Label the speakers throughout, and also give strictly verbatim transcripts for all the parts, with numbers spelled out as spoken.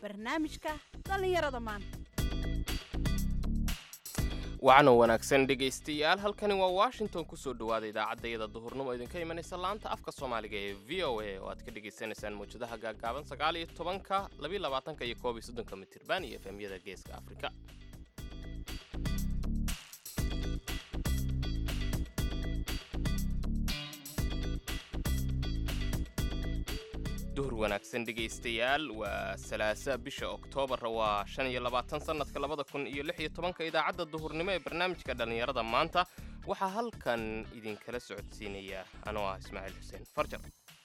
Speaker 1: barnaamijka dhallinyarada maanta.
Speaker 2: waxaana wanaagsan dhegaystayaal halkani waa Washington ku soo dhawaada idaacadda duhurnimo idinka imanaysa laanta afka Soomaaliga ee V O A oo aad ka dhageysanaysaan mowjadaha gaagaaban sagaal iyo tobanka, laba iyo labaatanka iyo koob iyo soddonka mitirban iyo F M-yada Geeska Afrika. duhur wanaagsan dhegaystayaal waa salaasa bisha Oktoobar waa shan iyo labaatan sanadka labada kun iyo lix iyo tobanka idaacadda duhurnimo ee barnaamijka dhalinyarada maanta waxaa halkan idinkala socodsiinaya anoo ah Ismaaciil Xuseen Farjar.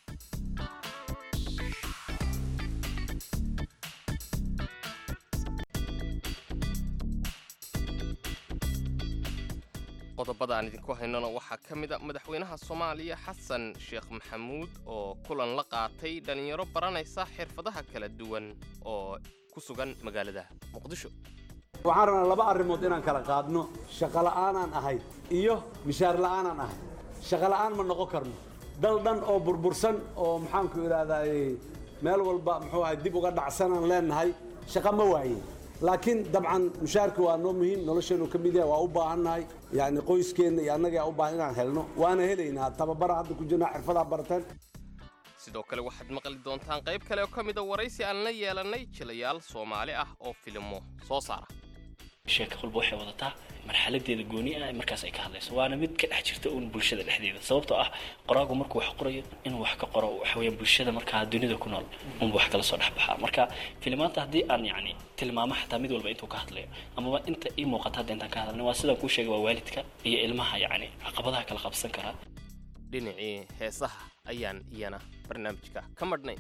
Speaker 2: qodobada aan idinku haynana waxaa ka mid ah madaxweynaha Soomaaliya Xasan Sheekh Maxamuud oo kulan la qaatay dhalinyaro baranaysa xirfadaha kala duwan oo ku sugan magaalada Muqdisho.
Speaker 3: waxaan rabnaa laba arrimood inaan kala qaadno shaqo la'aan ahay iyo mishaar la'aan ahay. shaqo la'aan ma noqon karno dal dhan oo burbursan oo maxaan ku ilaaday meel walba muxuu ahay dib uga dhacsanaan leenahay shaqo ma waayin. laakiin dabcan mushaarku waa noo muhiim nolosheenu ka mid yahay waa u baahannahay yani qoyskeena iyo annaga u baahan inaan helno waana helaynaa tababara hadda ku jirnaa xirfadaha barateen.
Speaker 2: sidoo kale waxaad maqli doontaan qayb kale oo ka mid ah waraysi aan la yeelanay jilayaal Soomaali ah oo filmo soo saara.
Speaker 4: sheeko walba waxay wadataa marxaladeeda gooni ah markaas ay ka hadlayso waana mid ka dhex jirta uun bulshada dhexdeeda sababtoo ah qoraagu markuu wax qorayo inuu wax ka qoro waxa weeye bulshada markaa dunida ku nool uu wax kala soo dhaxbaxa marka filmaanta hadii aan yaani tilmaamo xataa mid walba intuu ka hadlayo ama inta ii muuqata hadda intaan ka hadalnay waa sida ku sheegay waa waalidka iyo ilmaha yaani caqabadaha kala qabsan kara.
Speaker 2: dhinacii heesaha ayaan iyana barnaamijka ka madhnay.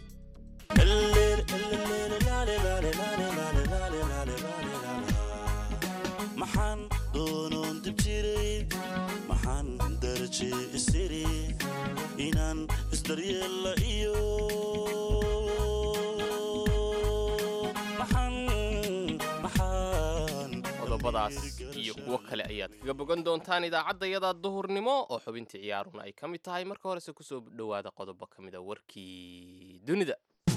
Speaker 5: maxaan doonoon dib jiray maxaan daraje isiri inaan isdaryeella iyo maxaan maxaan
Speaker 2: qodobadaas iyo kuwo kale ayaad kaga bogan doontaan idaacaddayada duhurnimo oo xubintii ciyaaruna ay ka mid tahay. marka horese kusoo dhowaada qodobo ka mid a warkii dunida.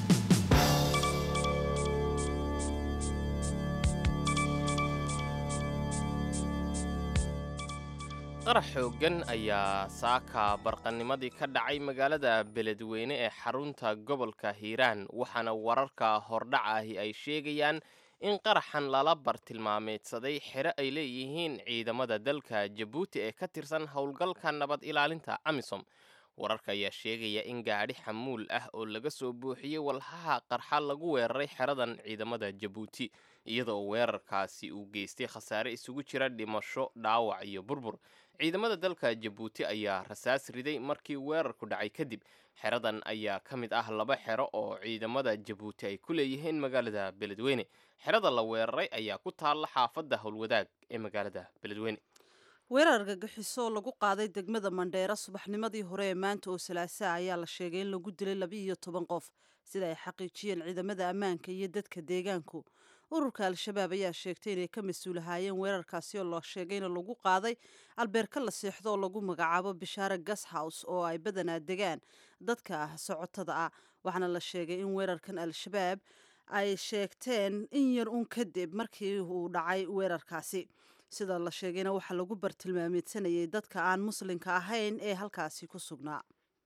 Speaker 2: qarax xooggan ayaa saaka barqanimadii ka dhacay magaalada Beledweyne ee xarunta gobolka Hiiraan waxaana wararka hordhac ahi ay sheegayaan in qaraxan lala bartilmaameedsaday xero ay leeyihiin ciidamada dalka Jabuuti ee ka tirsan howlgalka nabad ilaalinta AMISOM. wararka ayaa sheegaya in gaadhi xamuul ah oo laga soo buuxiyey walxaha qarxa lagu weeraray xeradan ciidamada Jabuuti iyadoo weerarkaasi uu geystay khasaare isugu jira dhimasho, dhaawac iyo burbur. ciidamada dalka Jabuuti ayaa rasaas riday markii weerarku dhacay kadib. xeradan ayaa ka mid ah laba xero oo ciidamada Jabuuti ay ku leeyihiin magaalada Beledweyne. xerada la weeraray ayaa ku taalla xaafadda Howlwadaag ee magaalada Beledweyne.
Speaker 1: weerar gagixiso lagu qaaday degmada Mandheera subaxnimadii hore ee maanta oo Salaasa ayaa la sheegay in lagu dilay laba iyo toban qof sida ay xaqiijiyeen ciidamada ammaanka iyo dadka deegaanku. ururka Al-Shabaab ayaa sheegtay inay ka mas'uulahaayeen weerarkaasi oo la sheegay in lagu qaaday albeerka la seexdo oo lagu magacaabo Bishaara Gas House oo ay badanaa degaan dadka socotada ah. waxaana la sheegay in weerarkan Al-Shabaab ay sheegteen in yar uun kadib markii uu dhacay weerarkaasi. sida la sheegayna waxaa lagu bartilmaameedsanayay dadka aan muslimka ahayn ee halkaasi ku sugnaa.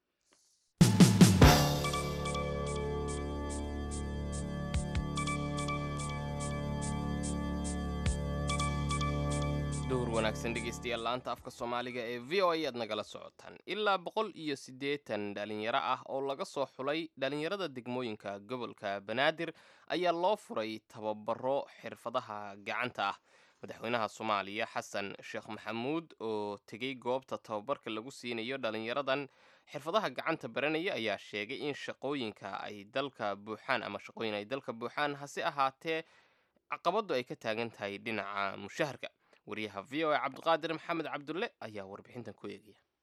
Speaker 2: duhur wanaagsan dhegaystayaal laanta afka Soomaaliga ee V O A aad nagala socotaan. ilaa boqol iyo siddeetan dhalinyaro ah oo laga soo xulay dhalinyarada degmooyinka gobolka Banaadir ayaa loo furay tababaro xirfadaha gacanta ah. madaxweynaha Soomaaliya Xasan Sheekh Maxamuud oo tegay goobta tababarka lagu siinayo dhalinyaradan xirfadaha gacanta baranaya ayaa sheegay in shaqooyinka ay dalka buuxaan ama shaqooyin ay dalka buuxaan hase ahaatee caqabadu ay ka taagan tahay dhinaca mushaharka. wariyaha V O A Cabdiqaadir Maxamed Cabdulle ayaa warbixintan ku eegaya.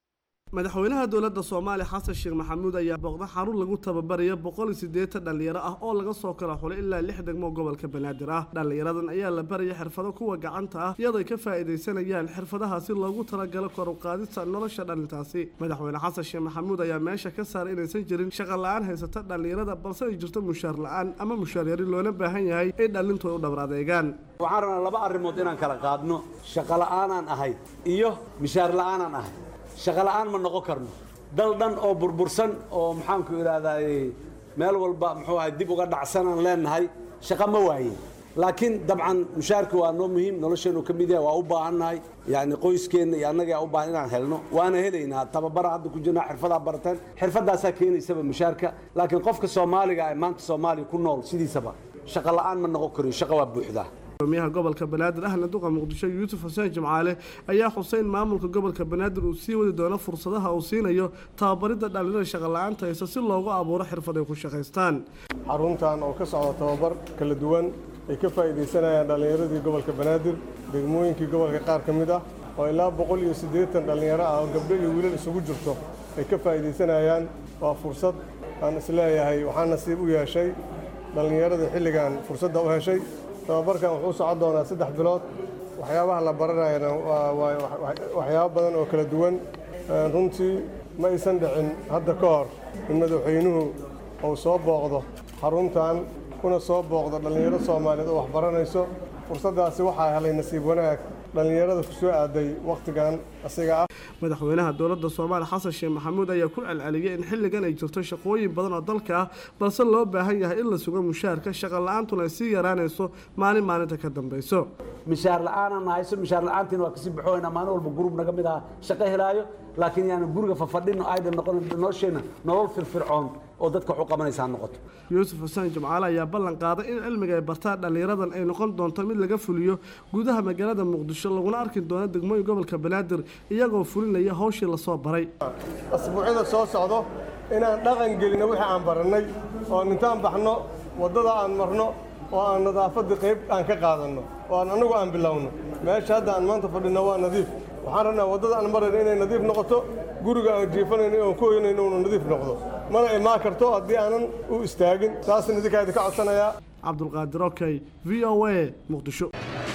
Speaker 6: madaxweynaha dowladda Soomaaliya Xasan Sheekh Maxamuud ayaa booqday xarun lagu tababarayo boqol iyo siddeetan dhalinyaro ah oo laga soo kala xulay ilaa lix degmo gobolka Banaadir ah. Dhalinyaradan ayaa la baraya xirfado kuwa gacanta ah iyadoo ay ka faa'iideysanayaan xirfadaha si loogu talagalo kor u qaadista nolosha dhalintaasi. Madaxweyne Xasan Sheekh Maxamuud ayaa meesha ka saaray inaysan jirin shaqo la'aan haysata dhalinyarada balse ay jirto mushaar la'aan ama mushaar yari loona baahan yahay in dhalintu u dhabar adeegaan.
Speaker 3: waxaan rabnaa laba arrimood inaan kala qaadno shaqo la'aanaan ahay iyo mushaar la'aanaan ahay. shaqo la'aan ma noqon karno dal dhan oo burbursan oo maxaan ku iraahdaa meel walba muxuu ahay dib uga dhacsanaan leenahay shaqo ma waayin laakiin dabcan mushaarku waa noo muhiim nolosheenu ka mid yahay waa u baahannahay yani qoyskeena iyo annaga u baahan inaan helno waana helaynaa tababara hadda ku jirnaa xirfadaa barateen xirfadaasaa keenaysaba mushaarka laakiin qofka Soomaaliga ah maanta Soomaaliya ku nool sidiisaba shaqo la'aan ma noqon karo shaqo waa buuxdaa.
Speaker 6: Gudoomiyaha gobolka Banaadir ahna duqa Muqdisho Yuusuf Xuseen Jimcaale ayaa xuseen maamulka gobolka Banaadir uu sii wadi doono fursadaha uu siinayo tababarida dhalinyarada shaqo la'aanta haysta si loogu abuuro xirfad ay ku shaqeystaan.
Speaker 7: Xaruntan oo ka socda tababar kala duwan ay ka faa'iideysanayaan dhalinyaradii gobolka Banaadir degmooyinkii gobolka qaar ka mid ah oo ilaa boqol iyo siddeetan dhalinyaro ah oo gabdho iyo wiilal isugu jirto ay ka faa'iideysanayaan waa fursad aan isleeyahay waxaan nasiib u yeeshay dhalinyarada xilligan fursadda u heshay. tababarkan wuxuu socon doonaa saddex bilood waxyaabaha la baranayana waa waxyaabo badan oo kala duwan runtii ma aysan dhicin hadda ka hor in madaxweynuhu uu soo booqdo xaruntan kuna soo booqdo dhalinyaro Soomaaliyeed oo wax baranayso fursaddaasi waxaa helay nasiib wanaag dhalinyarada ku soo aaday waqtigan asiga ah.
Speaker 6: madaxweynaha dowladda Soomaaliya Xasan Sheekh Maxamuud ayaa ku celceliyay in xilligan ay jirto shaqooyin badan oo dalka ah balse loo baahan yahay in la sugo mushaarka shaqo la'aantuna ay sii yaraanayso maalin maalinta ka dambayso.
Speaker 3: mushaar la'aan hayso mushaar la'aantina waa kasii baxoynaa maalin walba group naga mid ah shaqo helaayo laakiin yaana guriga fafadhino aydan noqon nolosheena nolol firfircoon oo dadka wax u qabanaysa noqoto.
Speaker 6: Yuusuf Xuseen Jimcaale ayaa ballan qaaday in cilmiga ay bartaan dhalinyaradan ay noqon doonto mid laga fuliyo gudaha magaalada Muqdisho laguna arki doono degmooyin gobolka Banaadir iyagoo fulinaya hawshii la soo baray.
Speaker 7: asbuucyada soo socdo inaan dhaqan gelino wixii aan baranay oo intaan baxno wadada aan marno oo aan nadaafada qayb aan ka qaadano oo aan anagu aan bilowno meesha hadda aan maanta fadhino waa nadiif waxaan rabnaa wadada aan marayno inay nadiif noqoto guriga aan jiifanayno oo kooyinayno inuu nadiif noqdo mana imaan karto haddii aanan u istaagin taasina idinkaa idinka codsanayaa.
Speaker 6: Cabdulqaadir Okay V O A Muqdisho.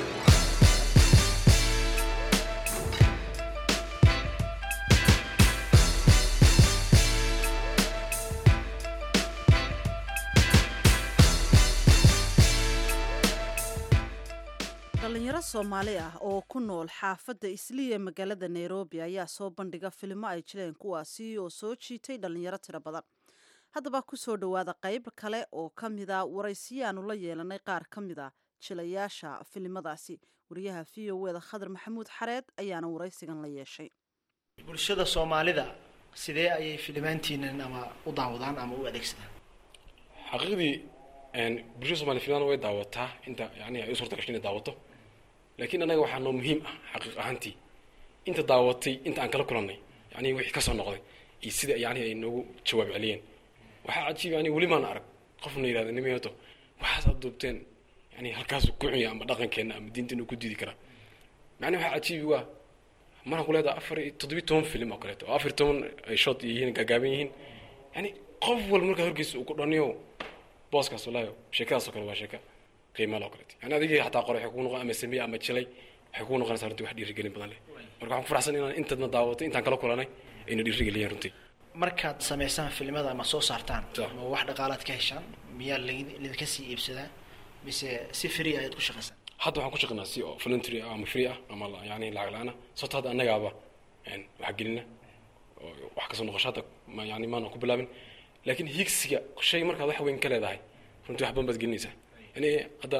Speaker 1: dhalinyaro Soomaali ah oo ku nool xaafadda Isliya magaalada Nairobi ayaa soo bandhiga filimo ay jireen kuwaasi oo soo jiitay dhalinyaro tiro badan. haddaba ku soo dhawaada qayb kale oo ka mid ah waraysiyaanu la yeelanay qaar ka mid ah jilayaasha filimadaasi. wariyaha V O A da Khadar Maxamuud Xareed ayaana waraysigan la yeeshay.
Speaker 8: bulshada Soomaalida sidee ayay filimaantiinan ama u daawadaan ama u adeegsadaan?
Speaker 9: xaqiiqdii een bulshada Soomaaliyeed filimada way daawataa inta yani ay suurta gashay inay daawato laakiin anaga waxaa noo muhiim ah xaqiiq ahaantii inta daawatay inta aan kala kulannay yani wixii ka soo noqday iyo sida yani ay noogu jawaab celiyeen waxaa cajiib yani weli maan arag qofna yiraahdo nimeeto waxaas aad duubteen yani halkaas ku ciya ama dhaqankeena ama diinteena ku diidi kara macna waxaa cajiib waa marka ku leedahay afar iyo toddoba iyo toban film oo kale oo afar iyo toban ay shot yihiin gaagaaban yihiin yani qof walba marka horkiisa uu ku dhaniyo booskaas walaayo sheekadaas oo kale waa sheeka qiimo loo kale yani adiga xataa qoray ku noqon ama sameey ama jilay waxay ku noqonaysaa runtii wax dhiirigelin badan leh marka waxaan ku faraxsan inaan intadna daawato intaan kala kulanay inay dhiirigeliyaan runtii
Speaker 8: markaad sameysaan filimada ama soo saartaan ama wax dhaqaalaad ka heshaan miyaa lidinka sii iibsadaa mise si free ayaad ku shaqaysaan?
Speaker 9: hadda waxaan ku shaqaynaa si oo voluntary ah ama free ah ama yani lacag la'aan ah sababtoo hadda annagaaba wax gelina wax kasoo noqoshada yani maana ku bilaabin laakiin higsiga shay markaad wax weyn ka leedahay runtii wax badan baad gelinaysaa yani hadda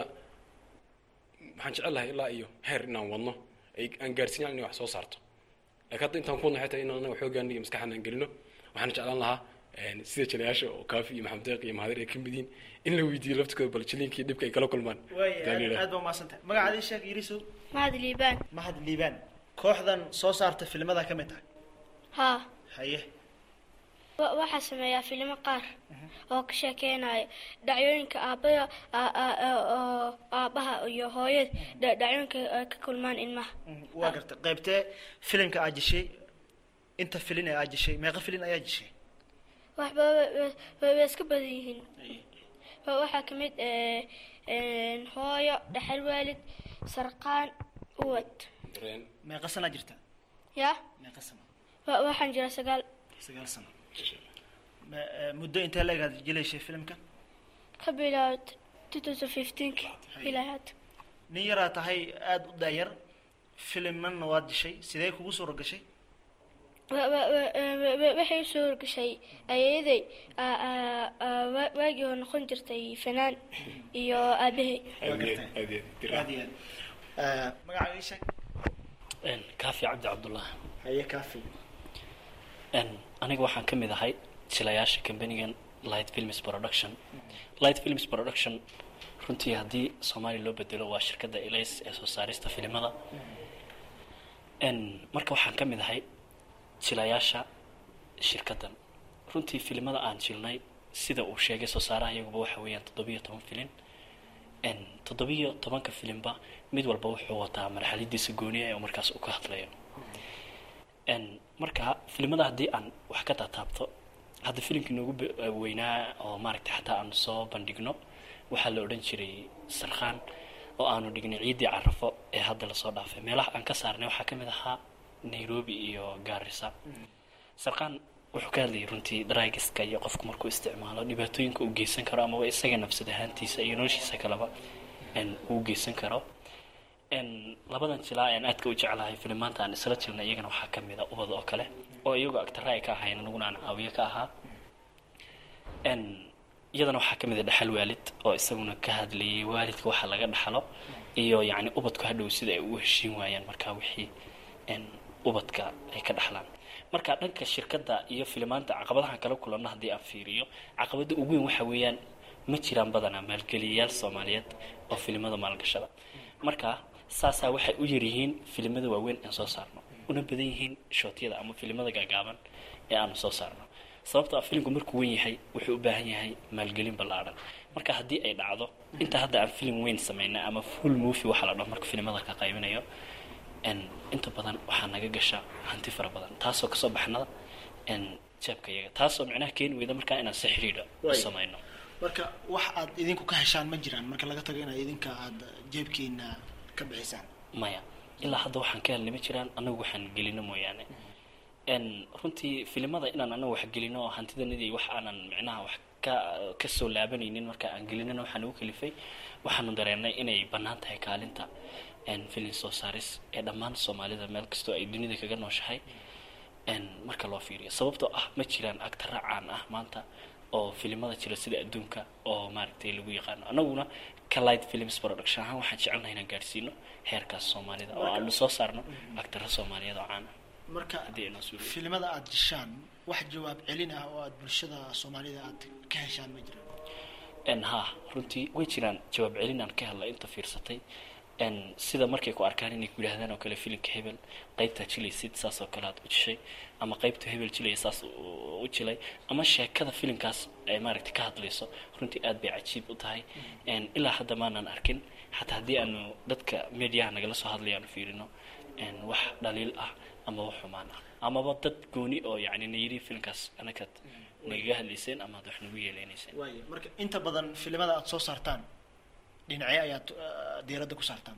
Speaker 9: waxaan jecelahay ilaa iyo heer inaan wadno ay aan gaarsiinaan inay wax soo saarto laakiin hadda intaan ku wadno xitaa inaan anaga xoogaan iyo maskaxan aan gelino waxaan jeclaan lahaa sida jilayaasha oo Kaafi iyo Maxamed Deeq iyo Mahadir ay ka mid yihiin in la weydiiyo laftkooda bal jilinkii dhibka ay kala kulmaan.
Speaker 8: aad baa maasanta magacaada sheeg Iriso?
Speaker 10: Mahad Liibaan.
Speaker 8: Mahad Liibaan kooxdan soo saarta filimada ka mid ah?
Speaker 10: ha
Speaker 8: haye
Speaker 10: waxa sameeyaa filimo qaar oo ka sheekeynaya dhacdooyinka aabbaha aabaha iyo hooyada dhacdooyinka ka kulmaan ilmaha.
Speaker 8: waa gartay qaybtee filimka aad jishay inta filin ee aad jishay meeqa filin ayaa jishay
Speaker 10: waxba way iska badan yihiin waxaa ka mid hooyo dhaxal waalid sarqaan uwad
Speaker 8: meeqa sana jirta
Speaker 10: ya
Speaker 8: meeqa sana
Speaker 10: waxaan jira sagaal
Speaker 8: sagaal sano muddo intee la egaad jilayshay filimkan
Speaker 10: ka bilaawd twenty fifteen ilaa hadda
Speaker 8: nin yaraa tahay aada u daayar filimanna waad dishay sidee kugu soo rogashay
Speaker 10: waxay u soo horgashay ayaday waagii oo noqon jirtay fanaan iyo aabahay
Speaker 8: magacaaga ii sheeg
Speaker 4: kaafi cabdi cabdullah
Speaker 8: haye kaafi
Speaker 4: aniga waxaan ka mid ahay jilayaasha kambanigan light films production light films production runtii haddii soomaaliya loo bedelo waa shirkadda elays ee soo saarista filimada marka waxaan ka mid ahay jilayaasha shirkaddan runtii filimada aan jilnay sida uu sheegay soo saaraha iyaguba waxa weeyaan toddobiyo toban filin toddobiyo tobanka filimba mid walba wuxuu wataa marxaladiisa gooniya ee markaas uu ka hadlayo marka filimada haddii aan wax ka taataabto hadda filimkii noogu weynaa oo maaragtay xataa aan soo bandhigno waxaa la odhan jiray sarkhaan oo aanu dhignay ciiddii carafo ee hadda lasoo dhaafay meelaha aan ka saarnay waxaa ka mid ahaa nairobi iyo gaarisa sarkhaan wuxuu ka hadlayay runtii draagiska iyo qofku markuu isticmaalo dhibaatooyinka uu geysan karo amaba isaga nafsad ahaantiisa iyo noloshiisa kaleba uu geysan karo labadan jilaa aan aadka u jeclahay filimaanta aan isla jilnay iyagana waxaa ka mid a ubad oo kale oo iyagoo agtara ay ka ahayn anaguna aan caawiye ka ahaa iyadana waxaa ka mid a dhaxal waalid oo isaguna ka hadlayay waalidka waxa laga dhaxlo iyo yacni ubadku hadhow sida ay ugu heshiin waayaan markaa wixii ubadka ay ka dhaxlaan marka dhanka shirkadda iyo filimaanta caqabadahan kala kulanno haddii aan fiiriyo caqabada ugu weyn waxa weeyaan ma jiraan badanaa maalgeliyayaal soomaaliyeed oo filimada maalgashada marka saasaa waxay u yaryihiin filimada waaweyn aan soo saarno una badan yihiin shootyada ama filimada gaagaaban ee aanu soo saarno sababtoo ah filimku markuu weyn yahay wuxuu u baahan yahay maalgelin ballaadhan marka haddii ay dhacdo inta hadda aan filim weyn samaynay ama full movie waxa la dhaho marka filimada ka qaybinayo inta badan waxaa naga gasha hanti fara badan taasoo kasoo baxnada jeebka iyaga taasoo micnaha keeni weyda markaa inaan si xidhiidha u samayno
Speaker 8: marka wax aad idinku ka heshaan ma jiraan marka laga tago inaad idinka aada jeebkiina ka bixisaan
Speaker 4: maya ilaa hadda waxaan ka helnay ma jiraan anagu waxaan gelino mooyaane runtii filimada inaan anagu wax gelino oo hantidanadii wax aanan micnaha wax ka kasoo laabanaynin marka aan gelinana waxaan ugu kalifay waxaanu dareennay inay bannaan tahay kaalinta filin soo saaris ee dhammaan soomaalida meel kastoo ay dunida kaga nooshahay marka loo fiiriyo sababtoo ah ma jiraan agtara caan ah maanta oo filimada jira sida adduunka oo maaragtay lagu yaqaano anaguna ka light films production ahaan waxaan jecelnahay inaan gaadhsiino heerkaas soomaalida oo aanu soo saarno agtara soomaaliyeed oo caan ah
Speaker 8: marka filimada aad jishaan wax jawaab celin ah oo aad bulshada soomaalida aad ka heshaan ma jiraan
Speaker 4: ha runtii way jiraan jawaab celin aan ka helay inta fiirsatay sida markay ku arkaan inay ku yidhaahdaan oo kale filimka hebel qaybtaa jilaysid saas oo kale aad u jishay ama qaybta hebel jilaya saas u jilay ama sheekada filimkaas ay maaragtay ka hadlayso runtii aad bay cajiib u tahay ilaa hadda maanaan arkin xataa haddii aanu dadka mediaha nagala soo hadlaya aanu fiirino wax dhaliil ah ama wax xumaan ah amaba dad gooni oo yacni na yidhi filimkaas anakaad nagaga hadlayseen ama ad wax nagu yeeleynayseen
Speaker 8: waay marka inta badan filimada aad soo saartaan dhinacyo ayaad diiradda ku saartaan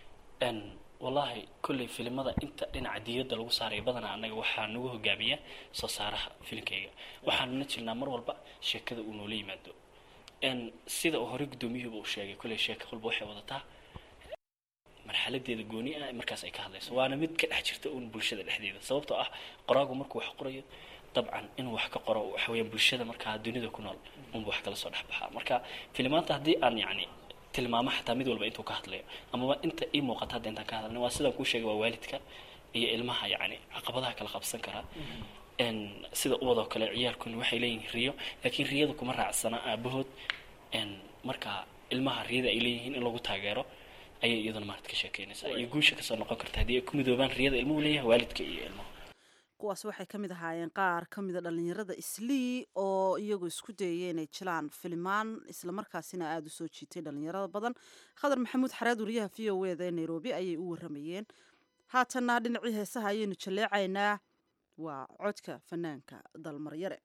Speaker 4: wallahi kulley filimada inta dhinaca diiradda lagu saaraya badanaa annaga waxaa nagu hogaamiya soo saaraha filimkayga waxaanuna jirnaa mar walba sheekada uu noola yimaado sida uu horey guddoomiyuhuba uu sheegay kulley sheeka walba waxay wadataa marxaladeeda gooni ah markaas ay ka hadlayso waana mid ka dhex jirta uun bulshada dhexdeeda sababtoo ah qoraagu markuu wax qorayo dabcan inuu wax ka qoro waxa weeyaan bulshada markaa dunida ku nool unba wax kala soo dhex baxaa marka filimaanta haddii aan yacni tilmaamo xataa mid walba intuu ka hadlayo amaba inta ii muuqata hadda intaan ka hadalnay waa sidaan kuu sheegay waa waalidka iyo ilmaha yacni caqabadaha kala qabsan karaa sida ubadoo kale ciyaalkuna waxay leeyihiin riyo laakiin riyada kuma raacsana aabahood marka ilmaha riyada ay leeyihiin in lagu taageero ayay iyaduna maarad ka sheekeynaysaa iyo guusha kasoo noqon karta haddii ay ku midoobaan riyada ilmuhu leeyahay waalidka iyo ilmaha
Speaker 1: kuwaas waxay ka mid ahaayeen qaar ka mida dhallinyarada islii oo iyagu isku dayaya inay jilaan filimaan islamarkaasina aada u soo jiitay dhallinyarada badan khadar maxamuud xareed wariyaha v o eda ee nairobi ayay u waramayeen haatanna dhinacii heesaha ayaynu jaleecaynaa waa codka fanaanka dalmaryare.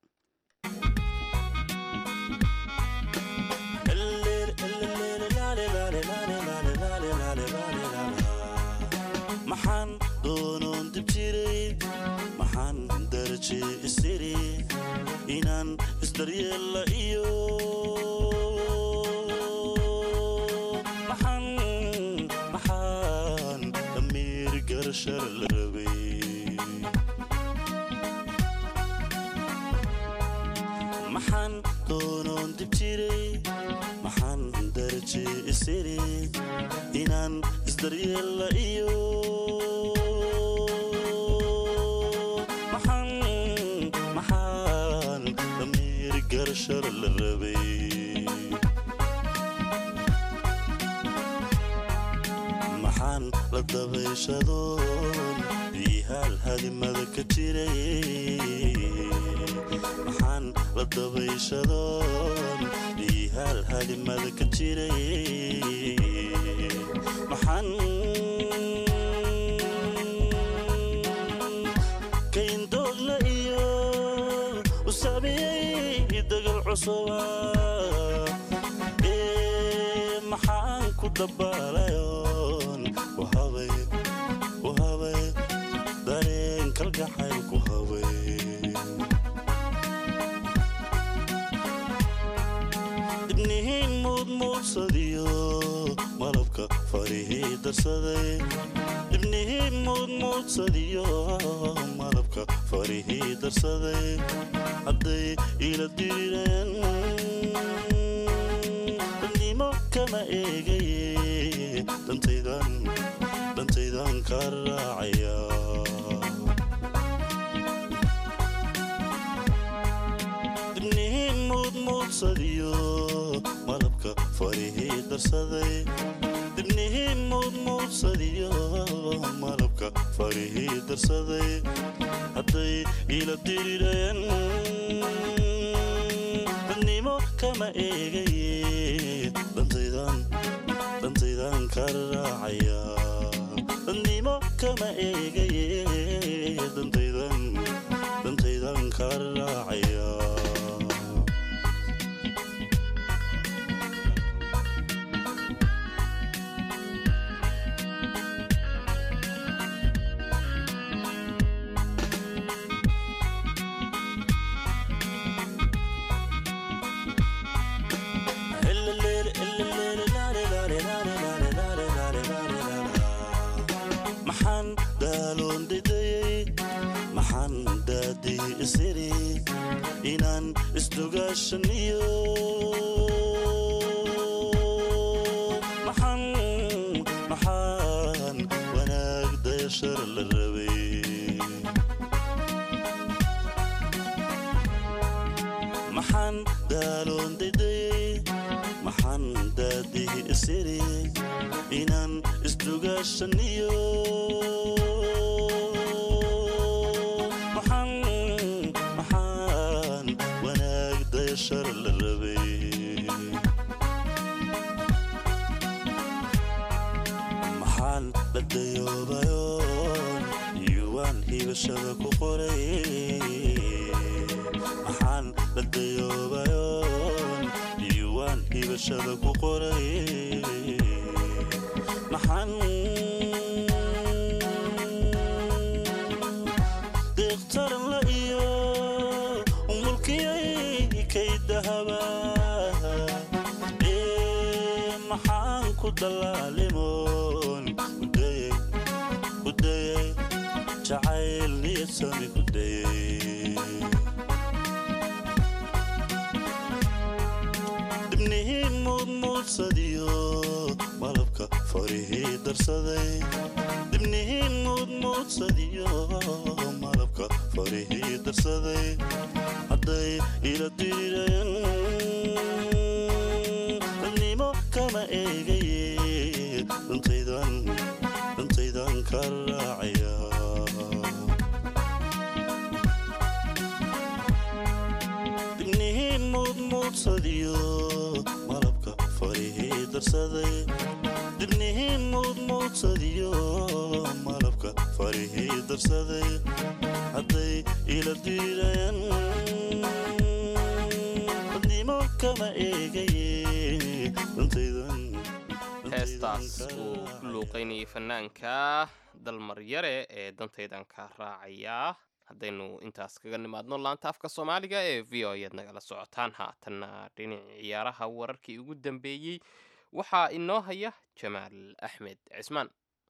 Speaker 5: maxaan doonoon dib jiray maxaan daraje isiri inaan isdaryeella iyo maxaan maxaan damiir garashar la rabay maxaan doonoon dib jiray maxaan daraje isiri inaan isdaryeella iyo maxaan maxaan damiir garashar la rabay maxaan la dabayshadoon ihaal hadimada ka jiray maxaan la dabayshadoon ihaal hadimada ka jiray maxaan kayndoogla iyo u saamiyey dagal cusuba ee maxaan ku dabaalayoon u habay u habay dareen kalgacayl ku habay dibnihiin muudmuudsadiyo malabka farihii darsaday dibnihiin muudmuudsadiyo malabka farihii darsaday hadday ila dirireen dannimo kama eegaye dantaydan dantaydan ka raacaya dibnihiin muudmuudsadiyo malabka farihii darsaday dibnihiin muudmuudsadiyo malabka farihii darsaday hadday ila dirireen dannimo kama eegaye dantaydan dantaydan ka raacaya dannimo kama eegaye dantaydan dantaydan ka raacaya maxaan daaloon didayey maxaan daadii isiri inaan isdugaashaniyo maxaan maxaan wanaag dayashar la rabay maxaan daaloon didayey maxaan daadii isiri inaan isdugaashaniyo maxaan maxaan wanaag dayashar la rabay maxaan la dayoobayoon yuwaan hibashada ku qoray maxaan la dayoobayoon yuwaan hibashada ku qoray maxaan deeqtaran la iyo mulkiyay kay dahaba ee maxaan ku dalaalimoon kudayey kudayey jacayl niyadsami kudayey dibnihiin muudmuudsadiyo malabka farihii darsaday dibnihiin muudmuudsadiyo malabka farihii darsaday hadday ila dirireen dannimo kama eegaye dantaydan dantaydan ka raacaya dibnihiin muudmuudsadiyo malabka farihii darsaday dibnihiin muudmuudsadiyo malabka farihii darsaday hadday ila diirayaan dadnimo kama eegaye dantaydan
Speaker 2: heestaas uu ku luuqaynayay fanaanka dalmaryare ee dantaydan ka raacayaa haddaynu intaas kaga nimaadno laanta afka soomaaliga ee v o ayaad nagala socotaan haatanna dhinaci ciyaaraha wararkii ugu dambeeyey waxaa inoo haya jamaal axmed cismaan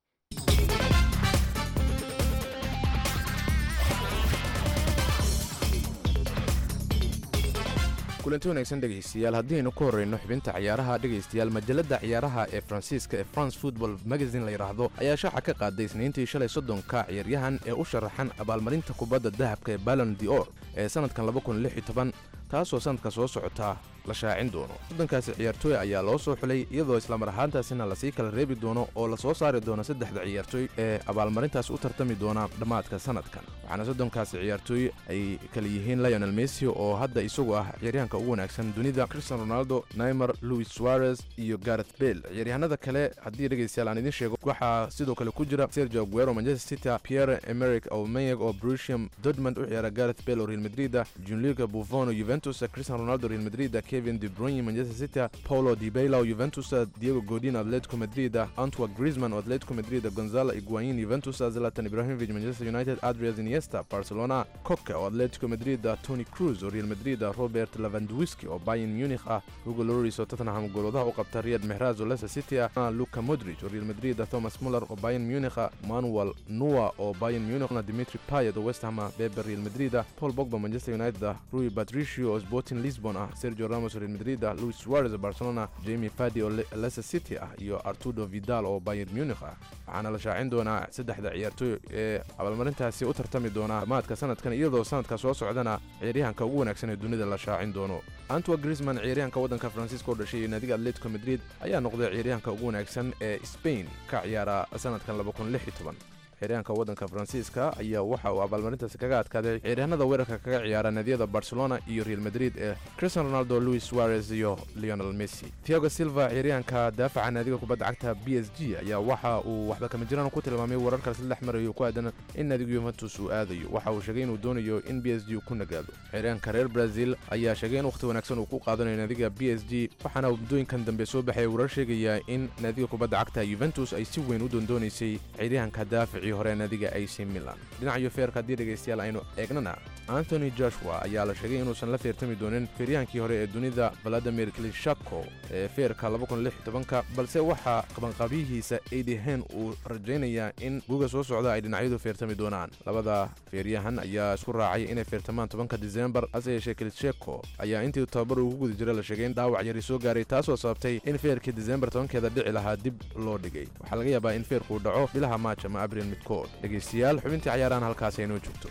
Speaker 11: kulanti wanaagsan dhegaystayaal haddiaynu ku horrayno xubinta ciyaaraha dhegaystayaal majalladda ciyaaraha ee faransiiska ee france football magazine la yidhaahdo ayaa shaaca ka qaaday isniintii shalay soddonka ciyaaryahan ee u sharaxan abaalmarinta kubadda dahabka ee ballon d'or ee sannadkan laba kun lix iyo toban taasoo sannadka soo socota la shaacin doono soddonkaasi ciyaartooy ayaa loo soo xulay iyadoo islamar ahaantaasina lasii kala reebi doono oo la soo saari doono saddexda ciyaartooy ee abaalmarintaas u tartami doona dhammaadka sannadkan waxaana soddonkaasi ciyaartooy ay kala yihiin lionel messi oo hadda isagu ah ciyaaryahanka ugu wanaagsan dunida cristian ronaldo neymar louis suarez iyo gareth bale ciyaaryahanada kale haddii dhegaystayaal aan idin sheego waxaa sidoo kale ku jira sergio aguero manchester city pierre emerick aubameyang oo brusium dortmund u ciyaara gareth bale oo real madrid gianluca buffon oo juventus cristian ronaldo real madrid Kevin De Bruyne Manchester City, Paulo Dybala Juventus, Diego Godin Atletico Madrid, Antoine Griezmann Atletico Madrid, Gonzalo Higuain Juventus, Zlatan Ibrahimovic Manchester United, Adrian Iniesta Barcelona, Koke Atletico Madrid, Toni Kroos Real Madrid, Robert Lewandowski oo Bayern Munich ah, Hugo Lloris oo Tottenham goloodaha u qabta Riyad Mahrez oo Leicester City, Luka Modric oo Real Madrid, Thomas Muller oo Bayern Munich, Manuel Neuer oo Bayern Munich, Dimitri Payet oo West Ham, Pepe Real Madrid, Paul Pogba Manchester United, Rui Patricio oo Sporting Lisbon ah, Sergio Ramos Real Madrid, Luis Suarez Barcelona, Jamie Vardy oo Leicester City ah iyo Arturo Vidal oo Bayern Munich ah waxaana la shaacin doonaa saddexda ciyaartooy ee abaalmarintaasi u tartami doona dhammaadka sanadkan iyadoo sanadka soo socdana ciyaaryahanka ugu wanaagsan ee dunida la shaacin doono Antoine Griezmann ciyaaryahanka waddanka Faransiiska oo dhashay naadiga Atletico Madrid ayaa noqday ciyaaryahanka ugu wanaagsan ee Spain ka ciyaara sanadkan laba kun lix iyo toban ciyaaryahanka waddanka Faransiiska ayaa waxa uu abaalmarintaasi kaga adkaaday ciyaaryahanada weerarka kaga ciyaara naadiyada Barcelona iyo Real Madrid ee Cristiano Ronaldo, Luis Suarez iyo Lionel Messi. Thiago Silva ciyaaryahanka daafaca naadiga kubadda cagta B S G ayaa waxa uu waxba kama jiraan ku tilmaamay wararka saddex mar iyo ku aadan in naadiga Juventus uu aadayo waxa uu sheegay inuu doonayo in B S G ku nagaado ciyaaryahanka reer Brazil ayaa sheegay in waqti wanaagsan uu ku qaadanayo naadiga B S G waxaana muddooyinkan dambe soo baxay warar sheegaya in naadiga kubadda cagta Juventus ay si weyn u doondoonaysay ciyaaryahanka daafaci hore naadiga A C Milan dhinaca feerka haddii dhegaystayaal aynu eegnana Anthony Joshua ayaa la sheegay inuusan la feertami doonin feeryahankii hore ee dunida Vladimir Klitschko ee feerka laba kun lix iyo toban balse waxaa qabanqaabihiisa Eddie Hearn uu rajaynayaa in guuga soo socda ay dhinacyadu feertami doonaan labada feeryahan ayaa isku raacay inay feertamaan tobanka December hase yeeshee Klitschko ayaa intii tababar ugu guda jiray la sheegay in dhaawac yari soo gaaray taasoo sababtay in feerkii December tobankeeda dhici lahaa dib loo dhigay waxaa laga yaabaa in feerku dhaco bilaha March ama April midkood dhegaystayaal xubintii ciyaarahan halkaas ay noo joogto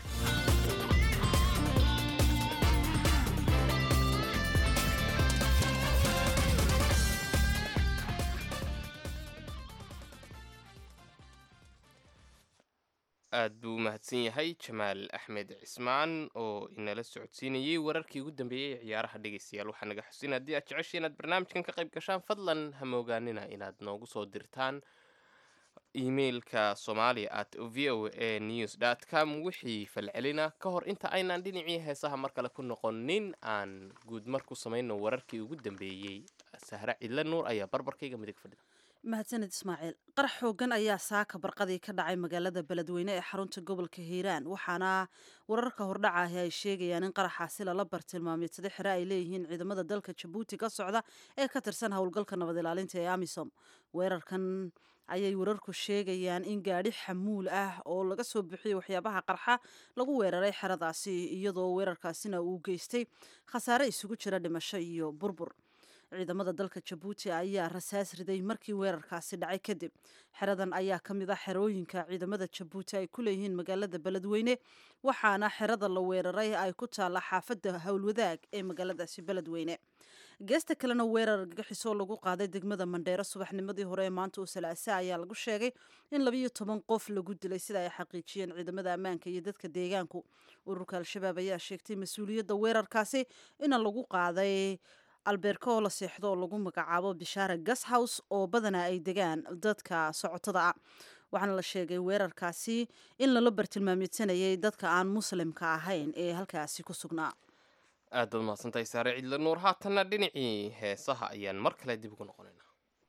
Speaker 2: aad buu mahadsan yahay jamaal axmed cismaan oo inala socodsiinayay wararkii ugu dambeeyey ee ciyaaraha dhegaystayaal waxaa naga xusin haddii aad jeceshay inaad barnaamijkan ka qayb gashaan fadlan ha moogaanina inaad noogu soo dirtaan imailka somalia at v o a news dot com wixii falcelina ka hor inta aynaan dhinacii heesaha mar kale ku noqonin aan guud mar ku samayno wararkii ugu dambeeyey sahre cidla nuur ayaa barbarkayga midig fadhida
Speaker 1: mahadsanid ismaaciil qarax xoogan ayaa saaka barqadii ka dhacay magaalada beledweyne ee xarunta gobolka hiiraan waxaana wararka hordhaca ahi ay sheegayaan in qaraxaasi lala bartilmaameysaday xere ay leeyihiin ciidamada dalka jabuuti ka socda ee ka tirsan howlgalka nabad ilaalinta ee amisom weerarkan ayay wararku sheegayaan in gaadhi xamuul ah oo laga soo bixiyey waxyaabaha qarxa lagu weeraray xeradaasi iyadoo weerarkaasina uu geystay khasaare isugu jira dhimasho iyo burbur ciidamada dalka jabuuti ayaa rasaas riday markii weerarkaasi dhacay kadib xeradan ayaa ka mid ah xerooyinka ciidamada jabuuti ay ku leeyihiin magaalada beledweyne waxaana xerada la weeraray ay ku taalla xaafadda howlwadaag ee magaaladaasi beledweyne geesta kalena weerar argagixisoo lagu qaaday degmada mandheero subaxnimadii hore ee maanta oo salaasa ayaa lagu sheegay in labiyo toban qof lagu dilay sida ay xaqiijiyeen ciidamada ammaanka iyo dadka deegaanku ururka al-shabaab ayaa sheegtay mas-uuliyadda weerarkaasi ina lagu qaaday albeerka oo la seexdo oo lagu magacaabo bishaara gas house oo badanaa ay degaan dadka socotada ah waxaana la sheegay weerarkaasi in lala bartilmaamidsanayay dadka aan muslimka ahayn ee halkaasi ku sugnaa.
Speaker 2: aad baad mahadsantahay saare cidla nuur. haatanna dhinacii heesaha ayaan mar kale dib ugu noqonaynaa.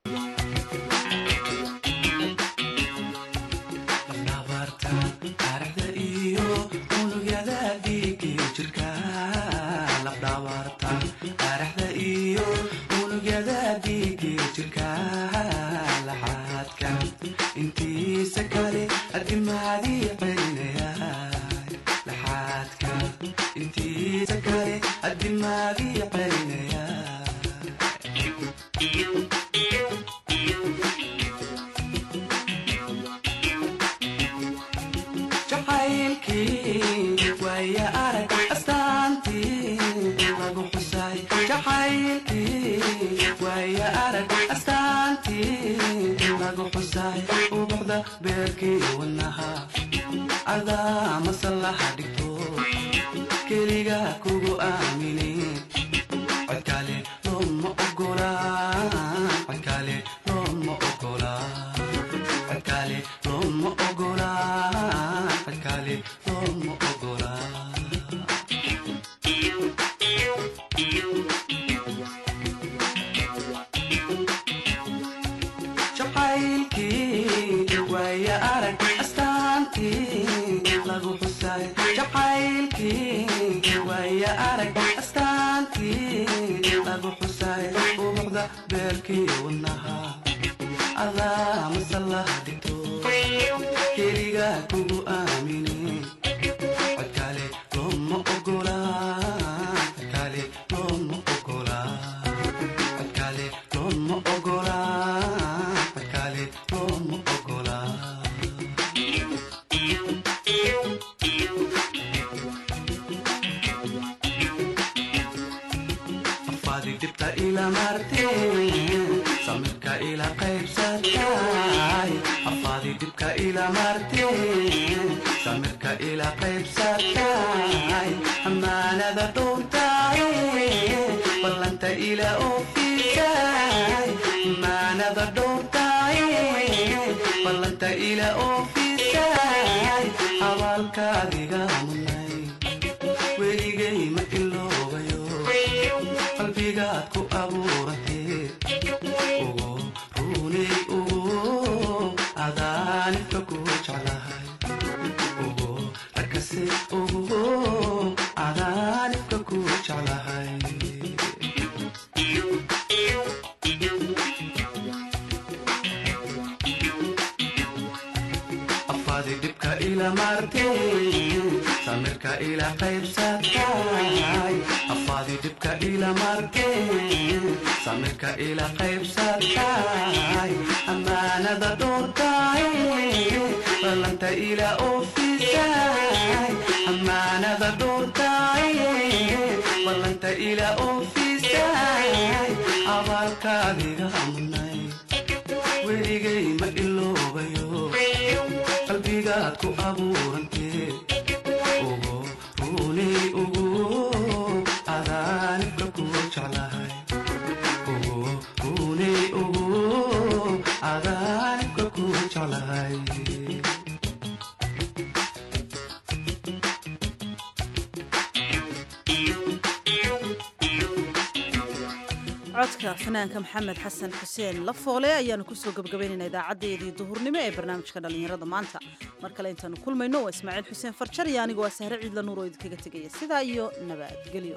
Speaker 1: codka fanaanka maxamed xasan xuseen lafoole ayaanu kusoo gabagabaynaynaa idaacadeedii duhurnimo ee barnaamijka dhallinyarada maanta. mar kale intaanu kulmayno waa ismaaciil xuseen farjar iyo anigu waa sahre ciidla nuur oo idinkaga tegaya sidaa iyo nabadgelyo.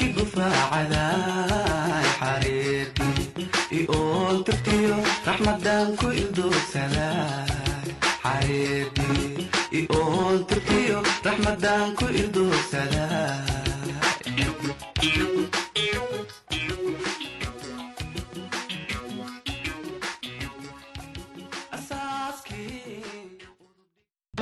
Speaker 12: raxmada raxmadaan ku ildoogsadaa xareedii i oon turkiyo raxmadaan ku ildoog